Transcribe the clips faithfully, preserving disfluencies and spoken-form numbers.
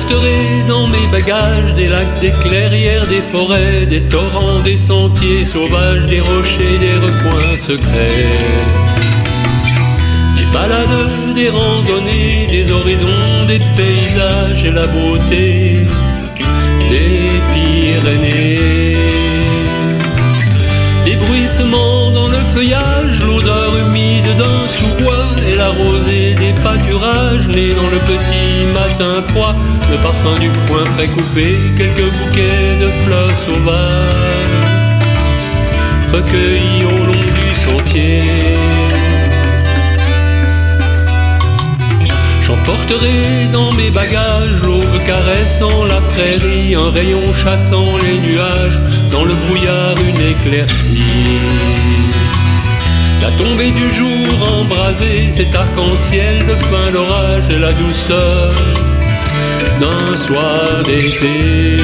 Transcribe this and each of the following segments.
J'emporterai dans mes bagages des lacs, des clairières, des forêts, des torrents, des sentiers sauvages, des rochers, des recoins secrets. Des balades, des randonnées, des horizons, des paysages et la beauté des Pyrénées. Des bruissements dans le feuillage, l'odeur humide d'un sous-bois et la rosée des pâturages nés dans le petit matin froid, le parfum du foin frais coupé, quelques bouquets de fleurs sauvages recueillis au long du sentier. J'emporterai dans mes bagages l'aube caressant la prairie, un rayon chassant les nuages, dans le brouillard une éclaircie. La tombée du jour embrasé, cet arc-en-ciel de fin d'orage et la douceur d'un soir d'été.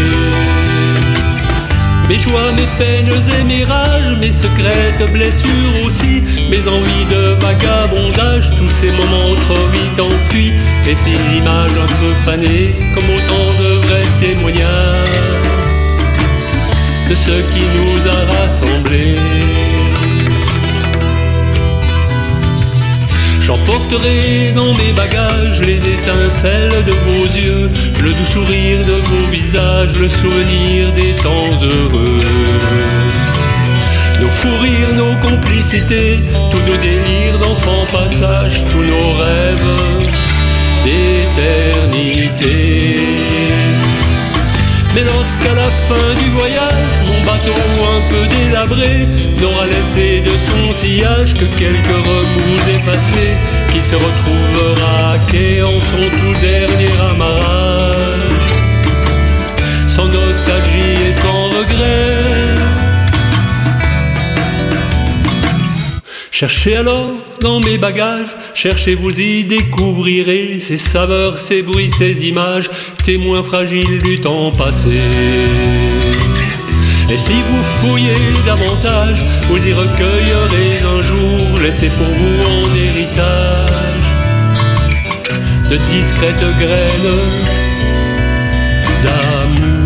Mes joies, mes peines et mes rages, mes secrètes blessures aussi, mes envies de vagabondage, tous ces moments trop vite enfuis, et ces images un peu fanées, comme autant de vrais témoignages de ce qui nous a rassemblés. J'emporterai dans mes bagages les étincelles de vos yeux, le doux sourire de vos visages, le souvenir des temps heureux. Nos fous rires, nos complicités, tous nos délires d'enfants passage, tous nos rêves d'éternité. Mais lorsqu'à la fin du voyage, mon bateau un peu délabré n'aura laissé de son sillage que quelques remous effacés, qui se retrouvera à quai en son tout dernier amarrage, sans nostalgie et sans regret. Cherchez alors dans mes bagages, cherchez, vous y découvrirez ces saveurs, ces bruits, ces images, témoins fragiles du temps passé. Et si vous fouillez davantage, vous y recueillerez un jour, laissez pour vous en héritage de discrètes graines d'amour.